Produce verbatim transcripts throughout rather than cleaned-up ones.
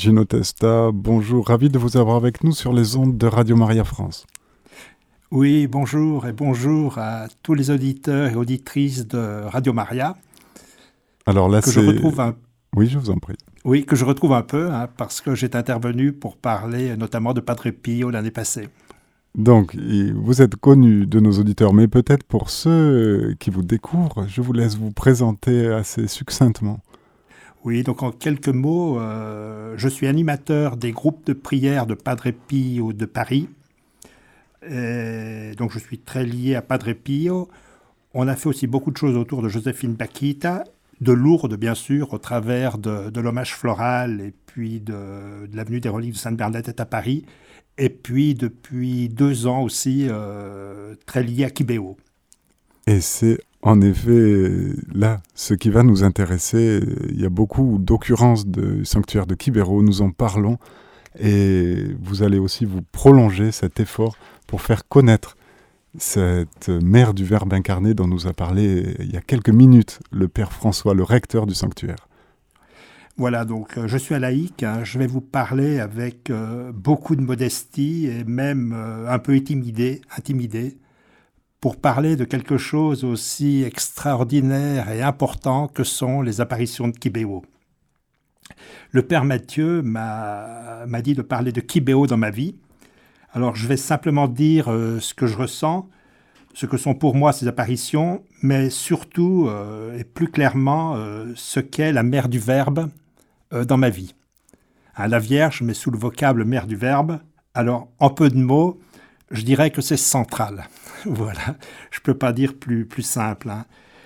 Gino Testa, bonjour, ravi de vous avoir avec nous sur les ondes de Radio Maria France. Oui, bonjour et bonjour à tous les auditeurs et auditrices de Radio Maria. Alors là, que c'est... je retrouve un... Oui, je vous en prie. Oui, que je retrouve un peu, hein, parce que j'étais intervenu pour parler notamment de Padre Pio l'année passée. Donc, vous êtes connu de nos auditeurs, mais peut-être pour ceux qui vous découvrent, je vous laisse vous présenter assez succinctement. Oui, donc en quelques mots, euh, je suis animateur des groupes de prière de Padre Pio de Paris. Et donc je suis très lié à Padre Pio. On a fait aussi beaucoup de choses autour de Joséphine Bakhita, de Lourdes bien sûr, au travers de, de l'hommage floral et puis de, de l'avenue des Reliques de Sainte-Bernadette à Paris. Et puis depuis deux ans aussi, euh, très lié à Kibéo. Et c'est en effet là ce qui va nous intéresser. Il y a beaucoup d'occurrences du sanctuaire de Kibéro, nous en parlons. Et vous allez aussi vous prolonger cet effort pour faire connaître cette mère du Verbe incarné dont nous a parlé il y a quelques minutes le Père François, le recteur du sanctuaire. Voilà, donc euh, je suis un laïc, hein, je vais vous parler avec euh, beaucoup de modestie et même euh, un peu intimidé, intimidé, pour parler de quelque chose aussi extraordinaire et important que sont les apparitions de Kibéo. Le Père Mathieu m'a, m'a dit de parler de Kibéo dans ma vie. Alors je vais simplement dire euh, ce que je ressens, ce que sont pour moi ces apparitions, mais surtout euh, et plus clairement euh, ce qu'est la mère du Verbe euh, dans ma vie. Hein, la Vierge met sous le vocable mère du Verbe. Alors en peu de mots, je dirais que c'est central. Voilà, je ne peux pas dire plus, plus simple. Hein.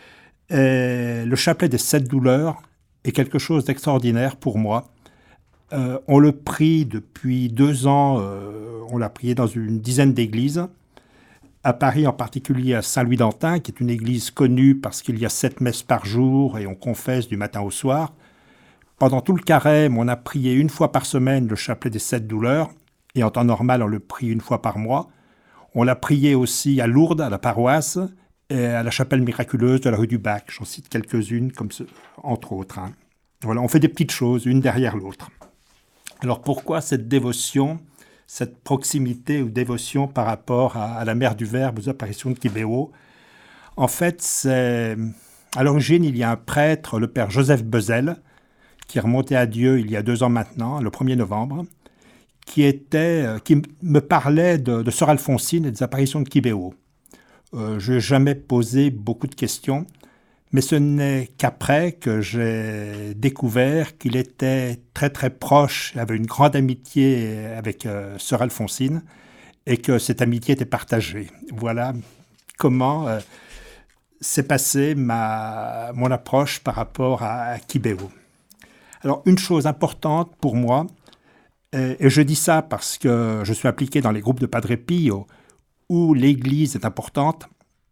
Et le chapelet des sept douleurs est quelque chose d'extraordinaire pour moi. Euh, on le prie depuis deux ans, euh, on l'a prié dans une dizaine d'églises. À Paris, en particulier à Saint-Louis-d'Antin, qui est une église connue parce qu'il y a sept messes par jour et on confesse du matin au soir. Pendant tout le carême, on a prié une fois par semaine le chapelet des sept douleurs, et en temps normal, on le prie une fois par mois. On l'a prié aussi à Lourdes, à la paroisse, et à la chapelle miraculeuse de la rue du Bac. J'en cite quelques-unes, comme ce, entre autres. Hein. Voilà, on fait des petites choses, une derrière l'autre. Alors pourquoi cette dévotion, cette proximité ou dévotion par rapport à, à la mère du Verbe, aux apparitions de Kibéo? En fait, c'est... à l'origine, il y a un prêtre, le père Joseph Bezel, qui est remonté à Dieu il y a deux ans maintenant, le premier novembre, qui, était, qui me parlait de, de Sœur Alphonsine et des apparitions de Kibéo. Euh, je n'ai jamais posé beaucoup de questions, mais ce n'est qu'après que j'ai découvert qu'il était très très proche, avait une grande amitié avec euh, Sœur Alphonsine, et que cette amitié était partagée. Voilà comment euh, s'est passée ma, mon approche par rapport à, à Kibéo. Alors, une chose importante pour moi, et, et je dis ça parce que je suis impliqué dans les groupes de Padre Pio, où l'Église est importante.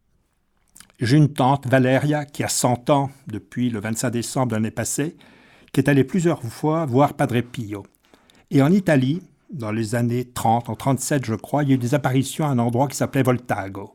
J'ai une tante, Valéria, qui a cent ans depuis le vingt-cinq décembre de l'année passée, qui est allée plusieurs fois voir Padre Pio. Et en Italie, dans les années trente, en trente-sept je crois, il y a eu des apparitions à un endroit qui s'appelait Voltago,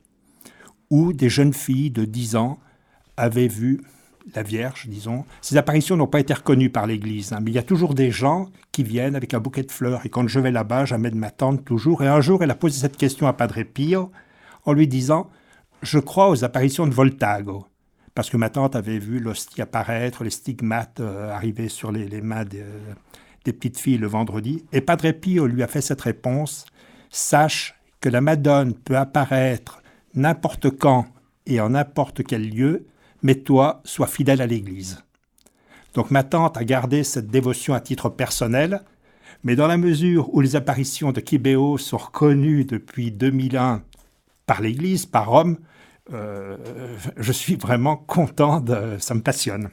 où des jeunes filles de dix ans avaient vu la Vierge, disons. Ces apparitions n'ont pas été reconnues par l'Église, hein, mais il y a toujours des gens qui viennent avec un bouquet de fleurs. Et quand je vais là-bas, j'amène ma tante toujours. Et un jour, elle a posé cette question à Padre Pio en lui disant « Je crois aux apparitions de Voltago ». Parce que ma tante avait vu l'hostie apparaître, les stigmates euh, arriver sur les, les mains des, euh, des petites filles le vendredi. Et Padre Pio lui a fait cette réponse « Sache que la Madone peut apparaître n'importe quand et en n'importe quel lieu, mais toi, sois fidèle à l'Église. » Donc ma tante a gardé cette dévotion à titre personnel, mais dans la mesure où les apparitions de Kibéo sont reconnues depuis deux mille un par l'Église, par Rome, euh, je suis vraiment content, de, ça me passionne.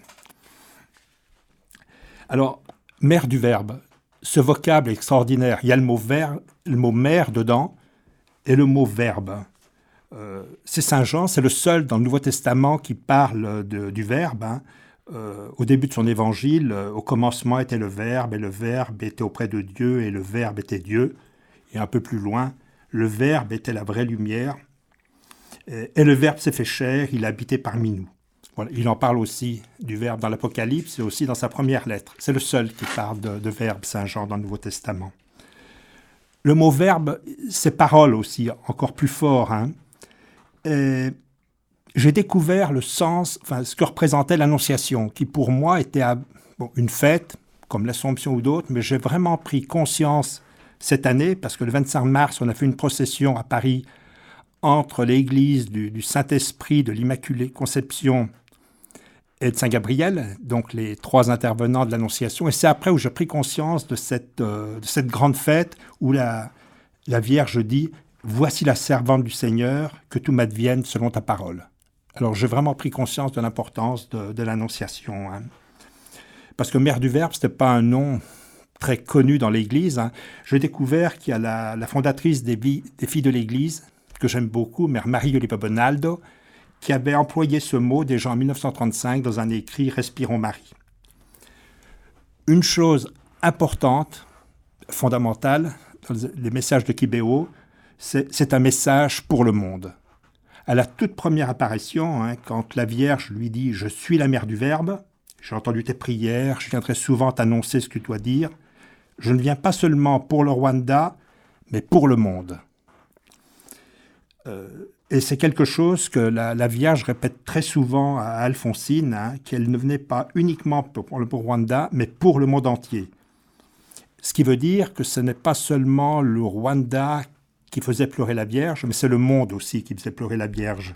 Alors, mère du Verbe, ce vocable extraordinaire, il y a le mot, ver, le mot mère dedans et le mot verbe. Euh, c'est Saint Jean, c'est le seul dans le Nouveau Testament qui parle de, du Verbe. Hein. Euh, au début de son évangile, euh, au commencement était le Verbe, et le Verbe était auprès de Dieu, et le Verbe était Dieu. Et un peu plus loin, le Verbe était la vraie lumière, et, et le Verbe s'est fait chair, il habitait parmi nous. Voilà, il en parle aussi du Verbe dans l'Apocalypse et aussi dans sa première lettre. C'est le seul qui parle de, de Verbe, Saint Jean, dans le Nouveau Testament. Le mot Verbe, c'est parole aussi, encore plus fort. Hein. Et j'ai découvert le sens, enfin, ce que représentait l'Annonciation, qui pour moi était à, bon, une fête, comme l'Assomption ou d'autres, mais j'ai vraiment pris conscience cette année, parce que le vingt-cinq mars, on a fait une procession à Paris entre l'église du, du Saint-Esprit, de l'Immaculée Conception et de Saint-Gabriel, donc les trois intervenants de l'Annonciation. Et c'est après où j'ai pris conscience de cette, euh, de cette grande fête où la, la Vierge dit « Voici la servante du Seigneur, que tout m'advienne selon ta parole ». Alors j'ai vraiment pris conscience de l'importance de, de l'Annonciation. Hein. Parce que Mère du Verbe, ce n'était pas un nom très connu dans l'Église. Hein. J'ai découvert qu'il y a la, la fondatrice des, vies, des filles de l'Église, que j'aime beaucoup, Mère Marie Oliva Bonaldo, qui avait employé ce mot déjà en mille neuf cent trente-cinq dans un écrit « Respirons Marie ». Une chose importante, fondamentale, dans les messages de Kibéo, c'est, c'est un message pour le monde. À la toute première apparition, hein, quand la Vierge lui dit « Je suis la mère du Verbe, j'ai entendu tes prières, je viendrai souvent t'annoncer ce que tu dois dire. Je ne viens pas seulement pour le Rwanda, mais pour le monde. Euh, » Et c'est quelque chose que la, la Vierge répète très souvent à Alphonsine, hein, qu'elle ne venait pas uniquement pour le pour Rwanda, mais pour le monde entier. Ce qui veut dire que ce n'est pas seulement le Rwanda qui faisait pleurer la Vierge, mais c'est le monde aussi qui faisait pleurer la Vierge.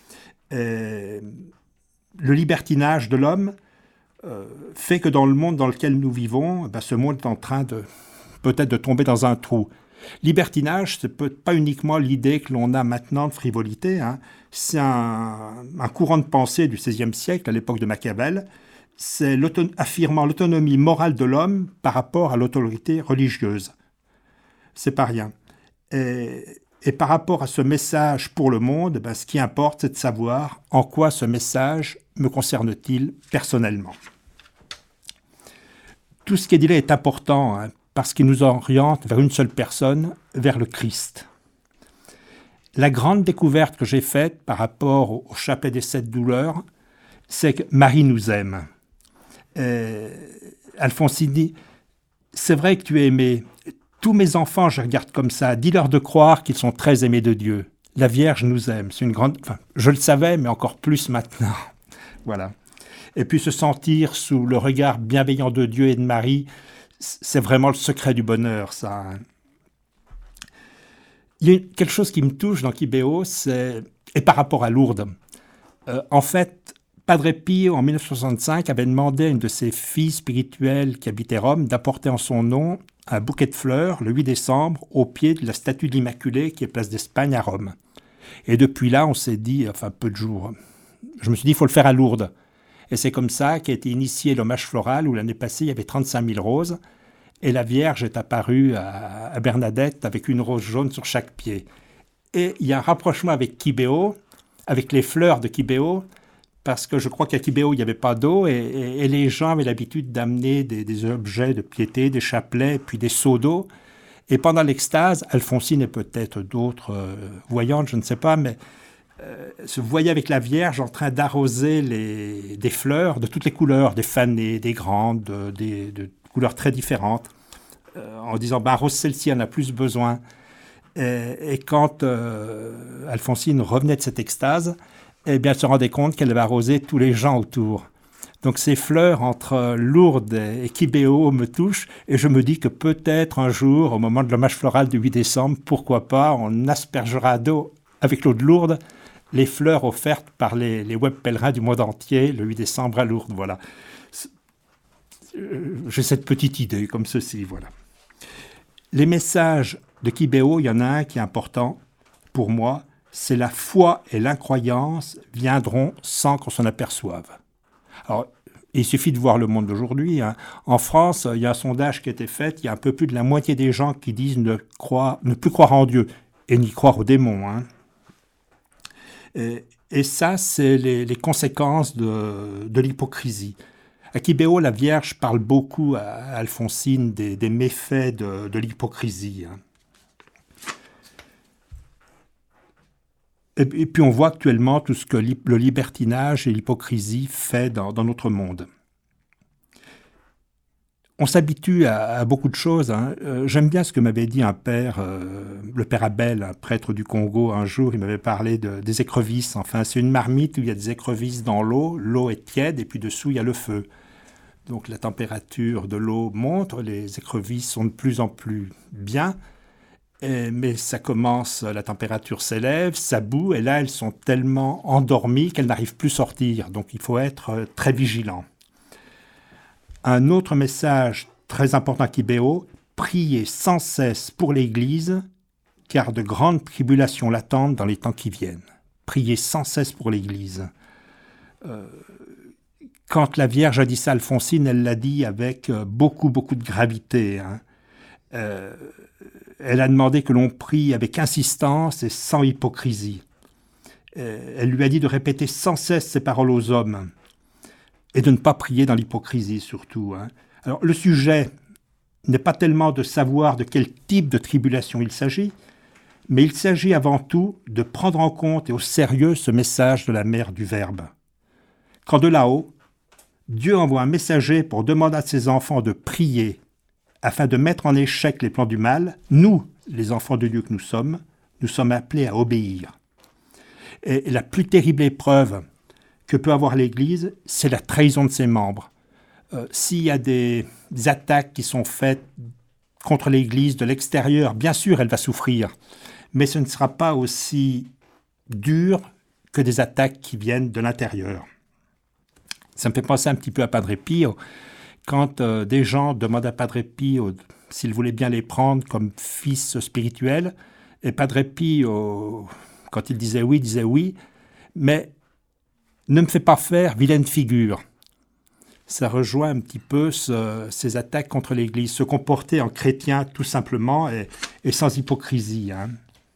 Et le libertinage de l'homme euh, fait que dans le monde dans lequel nous vivons, ben, ce monde est en train de peut-être de tomber dans un trou. Libertinage, ce n'est pas uniquement l'idée que l'on a maintenant de frivolité, hein. C'est un, un courant de pensée du seizième siècle, à l'époque de Machiavel, c'est l'auton- affirmant l'autonomie morale de l'homme par rapport à l'autorité religieuse. C'est pas rien. Et, et par rapport à ce message pour le monde, ben, ce qui importe, c'est de savoir en quoi ce message me concerne-t-il personnellement. Tout ce qui est dit là est important, hein, parce qu'il nous oriente vers une seule personne, vers le Christ. La grande découverte que j'ai faite par rapport au, au chapelet des sept douleurs, c'est que Marie nous aime. Et Alphonsine dit, c'est vrai que tu es aimé. Tous mes enfants, je regarde comme ça, dis-leur de croire qu'ils sont très aimés de Dieu. La Vierge nous aime. C'est une grande. Enfin, je le savais, mais encore plus maintenant. Voilà. Et puis se sentir sous le regard bienveillant de Dieu et de Marie, c'est vraiment le secret du bonheur, ça. Il y a quelque chose qui me touche dans Kibéo, c'est... et par rapport à Lourdes. Euh, en fait, Padre Pio, en mille neuf cent soixante-cinq, avait demandé à une de ses filles spirituelles qui habitait Rome d'apporter en son nom un bouquet de fleurs le huit décembre au pied de la statue de l'Immaculée qui est place d'Espagne à Rome. Et depuis là, on s'est dit, enfin peu de jours, je me suis dit, il faut le faire à Lourdes. Et c'est comme ça qu'a été initié l'hommage floral où l'année passée, il y avait trente-cinq mille roses. Et la Vierge est apparue à, à Bernadette avec une rose jaune sur chaque pied. Et il y a un rapprochement avec Kibéo, avec les fleurs de Kibéo, parce que je crois qu'à Kibéo, il n'y avait pas d'eau et, et, et les gens avaient l'habitude d'amener des, des objets de piété, des chapelets, puis des seaux d'eau. Et pendant l'extase, Alphonsine et peut-être d'autres euh, voyantes, je ne sais pas, mais euh, se voyaient avec la Vierge en train d'arroser les, des fleurs de toutes les couleurs, des fanées, des grandes, de, des, de couleurs très différentes, euh, en disant bah, « arrose celle-ci, elle en a plus besoin ». Et, et quand euh, Alphonsine revenait de cette extase, eh bien, elle se rendait compte qu'elle avait arrosé tous les gens autour. Donc ces fleurs entre Lourdes et Kibéo me touchent et je me dis que peut-être un jour, au moment de l'hommage floral du huit décembre, pourquoi pas, on aspergera d'eau avec l'eau de Lourdes les fleurs offertes par les, les web pèlerins du monde entier le huit décembre à Lourdes. Voilà. J'ai cette petite idée comme ceci, voilà. Les messages de Kibéo, il y en a un qui est important pour moi, c'est la foi et l'incroyance viendront sans qu'on s'en aperçoive. Alors, il suffit de voir le monde d'aujourd'hui. Hein. En France, il y a un sondage qui a été fait, il y a un peu plus de la moitié des gens qui disent ne, croire, ne plus croire en Dieu et ni croire aux démons. Hein. Et, et ça, c'est les, les conséquences de, de l'hypocrisie. À Kibéo, la Vierge parle beaucoup à Alphonsine des, des méfaits de, de l'hypocrisie. Hein. Et, et puis on voit actuellement tout ce que li, le libertinage et l'hypocrisie fait dans, dans notre monde. On s'habitue à, à beaucoup de choses. Hein. Euh, j'aime bien ce que m'avait dit un père, euh, le père Abel, un prêtre du Congo, un jour. Il m'avait parlé de, des écrevisses. Enfin, c'est une marmite où il y a des écrevisses dans l'eau. L'eau est tiède et puis dessous, il y a le feu. Donc la température de l'eau monte, les écrevisses sont de plus en plus bien. Et, mais ça commence, la température s'élève, ça bout, et là, elles sont tellement endormies qu'elles n'arrivent plus à sortir. Donc il faut être très vigilant. Un autre message très important à Kibéo, priez sans cesse pour l'Église, car de grandes tribulations l'attendent dans les temps qui viennent. Priez sans cesse pour l'Église. Euh, quand la Vierge a dit ça à Alphonsine, elle l'a dit avec beaucoup, beaucoup de gravité. Hein. Euh, elle a demandé que l'on prie avec insistance et sans hypocrisie. Euh, elle lui a dit de répéter sans cesse ces paroles aux hommes. Et de ne pas prier dans l'hypocrisie, surtout. Hein. Alors, le sujet n'est pas tellement de savoir de quel type de tribulation il s'agit, mais il s'agit avant tout de prendre en compte et au sérieux ce message de la mère du Verbe. Quand de là-haut, Dieu envoie un messager pour demander à ses enfants de prier afin de mettre en échec les plans du mal, nous, les enfants de Dieu que nous sommes, nous sommes appelés à obéir. Et la plus terrible épreuve que peut avoir l'Église, c'est la trahison de ses membres. Euh, s'il y a des, des attaques qui sont faites contre l'Église de l'extérieur, bien sûr, elle va souffrir, mais ce ne sera pas aussi dur que des attaques qui viennent de l'intérieur. Ça me fait penser un petit peu à Padre Pio, quand euh, des gens demandent à Padre Pio s'il voulait bien les prendre comme fils spirituels, et Padre Pio, quand il disait oui, disait oui, mais ne me fais pas faire vilaine figure. Ça rejoint un petit peu ce, ces attaques contre l'Église, se comporter en chrétien tout simplement et, et sans hypocrisie. Hein.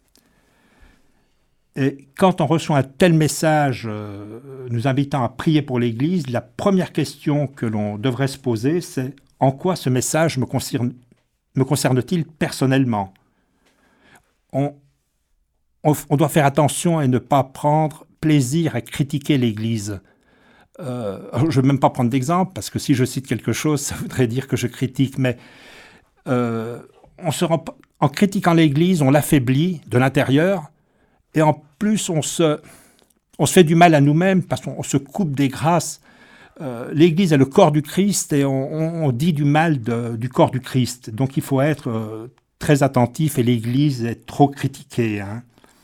Et quand on reçoit un tel message euh, nous invitant à prier pour l'Église, la première question que l'on devrait se poser, c'est en quoi ce message me concerne, me concerne-t-il personnellement ? on, on, on doit faire attention et ne pas prendre plaisir à critiquer l'Église. Euh, je ne vais même pas prendre d'exemple, parce que si je cite quelque chose, ça voudrait dire que je critique, mais euh, on se rend, en critiquant l'Église, on l'affaiblit de l'intérieur, et en plus, on se, on se fait du mal à nous-mêmes, parce qu'on se coupe des grâces. Euh, L'Église est le corps du Christ, et on, on, on dit du mal de, du corps du Christ. Donc il faut être euh, très attentif, et l'Église est trop critiquée, hein.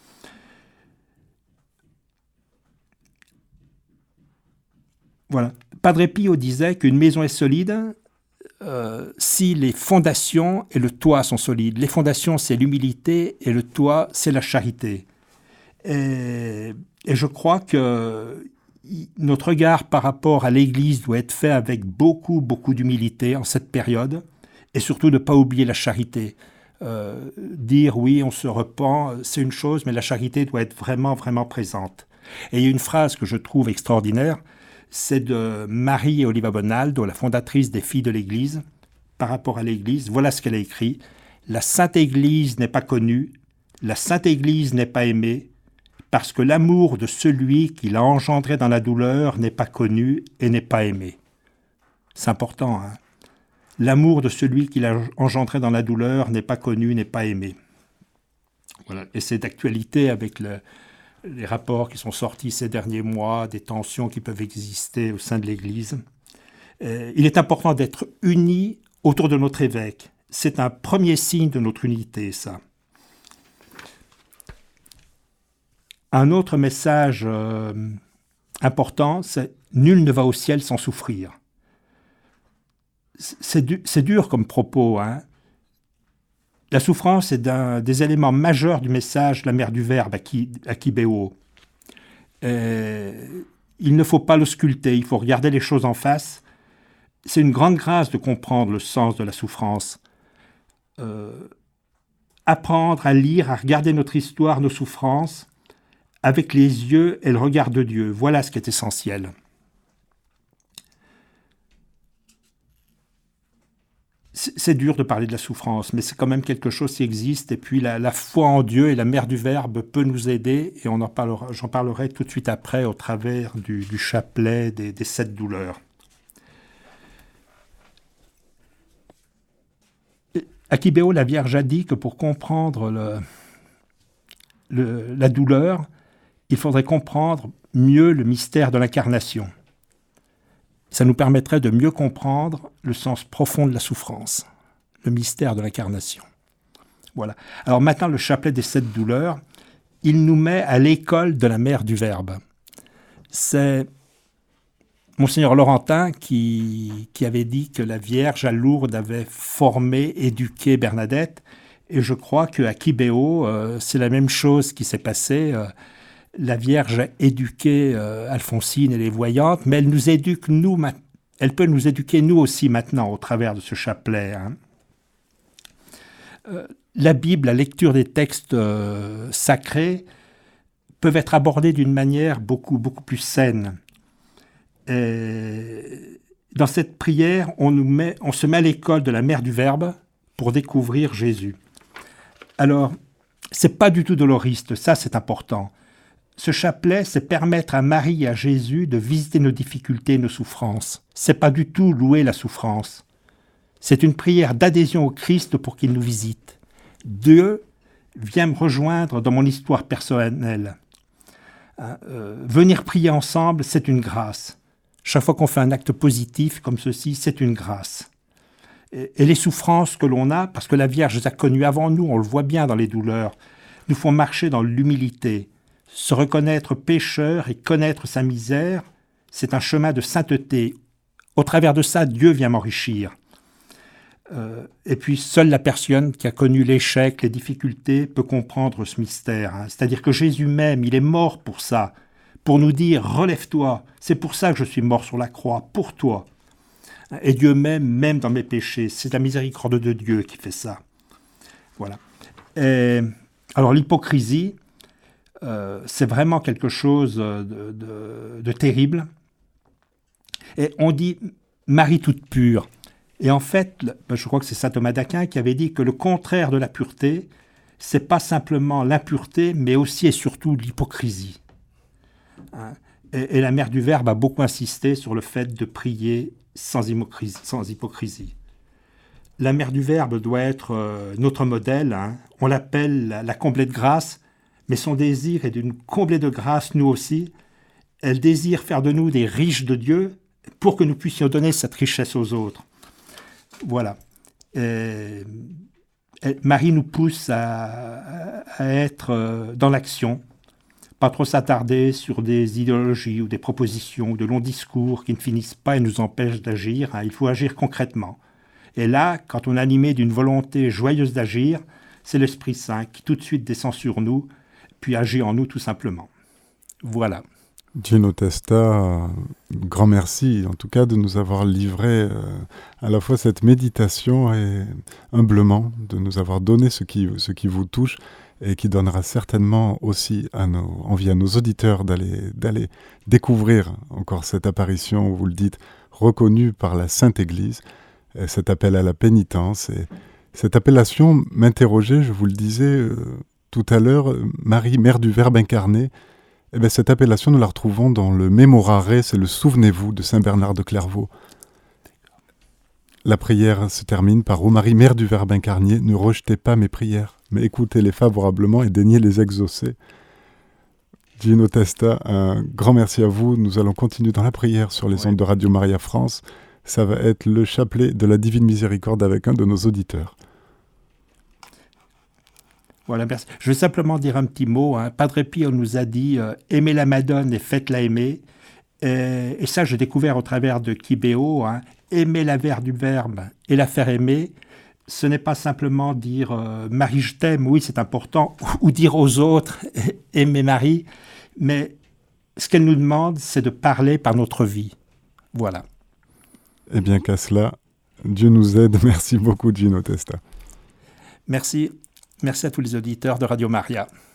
Voilà. Padre Pio disait qu'une maison est solide euh, si les fondations et le toit sont solides. Les fondations, c'est l'humilité et le toit, c'est la charité. Et, et je crois que notre regard par rapport à l'Église doit être fait avec beaucoup, beaucoup d'humilité en cette période et surtout ne pas oublier la charité. Euh, dire oui, on se repent, c'est une chose, mais la charité doit être vraiment, vraiment présente. Et il y a une phrase que je trouve extraordinaire, c'est de Marie Oliva Bonaldo, la fondatrice des Filles de l'Église, par rapport à l'Église. Voilà ce qu'elle a écrit. « La Sainte Église n'est pas connue, la Sainte Église n'est pas aimée, parce que l'amour de celui qui l'a engendré dans la douleur n'est pas connu et n'est pas aimé. » C'est important, hein. L'amour de celui qui l'a engendré dans la douleur n'est pas connu, n'est pas aimé. Voilà. Et c'est d'actualité avec le... les rapports qui sont sortis ces derniers mois, des tensions qui peuvent exister au sein de l'Église. Euh, il est important d'être unis autour de notre évêque. C'est un premier signe de notre unité, ça. Un autre message euh, important, c'est « Nul ne va au ciel sans souffrir ». C'est, du, c'est dur comme propos, hein. La souffrance est un des éléments majeurs du message de la mère du Verbe à, Ki, à Kibéo. Euh, il ne faut pas l'ausculter, il faut regarder les choses en face. C'est une grande grâce de comprendre le sens de la souffrance. Euh, apprendre à lire, à regarder notre histoire, nos souffrances, avec les yeux et le regard de Dieu. Voilà ce qui est essentiel. c'est dur de parler de la souffrance, mais c'est quand même quelque chose qui existe. Et puis la, la foi en Dieu et la mère du Verbe peut nous aider. Et on en parlera, j'en parlerai tout de suite après au travers du, du chapelet des, des sept douleurs. À Kibéo, la Vierge a dit que pour comprendre le, le, la douleur, il faudrait comprendre mieux le mystère de l'incarnation. Ça nous permettrait de mieux comprendre le sens profond de la souffrance, le mystère de l'incarnation. Voilà. Alors maintenant, le chapelet des sept douleurs, il nous met à l'école de la mère du Verbe. C'est Monseigneur Laurentin qui, qui avait dit que la Vierge à Lourdes avait formé, éduqué Bernadette, et je crois qu'à Kibéo, euh, c'est la même chose qui s'est passée. Euh, La Vierge a éduqué euh, Alphonsine et les voyantes, mais elle nous éduque, nous, ma- elle peut nous éduquer, nous aussi, maintenant, au travers de ce chapelet. Hein. Euh, la Bible, la lecture des textes euh, sacrés, peuvent être abordés d'une manière beaucoup, beaucoup plus saine. Et dans cette prière, on, nous met, on se met à l'école de la mère du Verbe pour découvrir Jésus. Alors, c'est pas du tout doloriste, ça c'est important. Ce chapelet, c'est permettre à Marie et à Jésus de visiter nos difficultés et nos souffrances. C'est pas du tout louer la souffrance. C'est une prière d'adhésion au Christ pour qu'il nous visite. Dieu vient me rejoindre dans mon histoire personnelle. Euh, venir prier ensemble, c'est une grâce. Chaque fois qu'on fait un acte positif comme ceci, c'est une grâce. Et, et les souffrances que l'on a, parce que la Vierge les a connues avant nous, on le voit bien dans les douleurs, nous font marcher dans l'humilité. Se reconnaître pécheur et connaître sa misère, c'est un chemin de sainteté. Au travers de ça, Dieu vient m'enrichir. Euh, et puis, seule la personne qui a connu l'échec, les difficultés, peut comprendre ce mystère. Hein. C'est-à-dire que Jésus même, il est mort pour ça, pour nous dire « relève-toi ». C'est pour ça que je suis mort sur la croix, pour toi. Et Dieu même, même dans mes péchés. C'est la miséricorde de Dieu qui fait ça. Voilà. Et, alors, l'hypocrisie, Euh, c'est vraiment quelque chose de, de, de terrible. Et on dit Marie toute pure. Et en fait, je crois que c'est saint Thomas d'Aquin qui avait dit que le contraire de la pureté, c'est pas simplement l'impureté, mais aussi et surtout l'hypocrisie. Hein? Et, et la mère du Verbe a beaucoup insisté sur le fait de prier sans hypocrisie. Sans hypocrisie. La mère du Verbe doit être euh, notre modèle. Hein? On l'appelle la, la comblée de grâce. Mais son désir est d'une comblée de grâce, nous aussi. Elle désire faire de nous des riches de Dieu pour que nous puissions donner cette richesse aux autres. Voilà. Et, et Marie nous pousse à, à être dans l'action, pas trop s'attarder sur des idéologies ou des propositions ou de longs discours qui ne finissent pas et nous empêchent d'agir. Il faut agir concrètement. Et là, quand on est animé d'une volonté joyeuse d'agir, c'est l'Esprit Saint qui tout de suite descend sur nous, puis agit en nous tout simplement. Voilà. Gino Testa, grand merci en tout cas de nous avoir livré euh, à la fois cette méditation et humblement de nous avoir donné ce qui, ce qui vous touche et qui donnera certainement aussi à nos, envie à nos auditeurs d'aller, d'aller découvrir encore cette apparition, vous le dites, reconnue par la Sainte Église, et cet appel à la pénitence. Et cette appellation m'interrogeait, je vous le disais euh, tout à l'heure, Marie, mère du Verbe incarné. Eh bien, cette appellation, nous la retrouvons dans le Mémorare, c'est le Souvenez-vous de saint Bernard de Clairvaux. La prière se termine par « Ô Marie, mère du Verbe incarné, ne rejetez pas mes prières, mais écoutez-les favorablement et daignez les exaucer. » Gino Testa, un grand merci à vous. Nous allons continuer dans la prière sur les ouais. ondes de Radio Maria France. Ça va être le chapelet de la Divine Miséricorde avec un de nos auditeurs. Voilà, merci. Je vais simplement dire un petit mot. Hein. Padre Pio nous a dit euh, « Aimez la Madone et faites-la aimer ». Et, et ça, j'ai découvert au travers de Kibéo. Hein. Aimer la mère du Verbe et la faire aimer, ce n'est pas simplement dire euh, « Marie, je t'aime », oui, c'est important, ou, ou dire aux autres « Aimez Marie », mais ce qu'elle nous demande, c'est de parler par notre vie. Voilà. Eh bien qu'à cela, Dieu nous aide. Merci beaucoup, Gino Testa. Merci. Merci à tous les auditeurs de Radio Maria.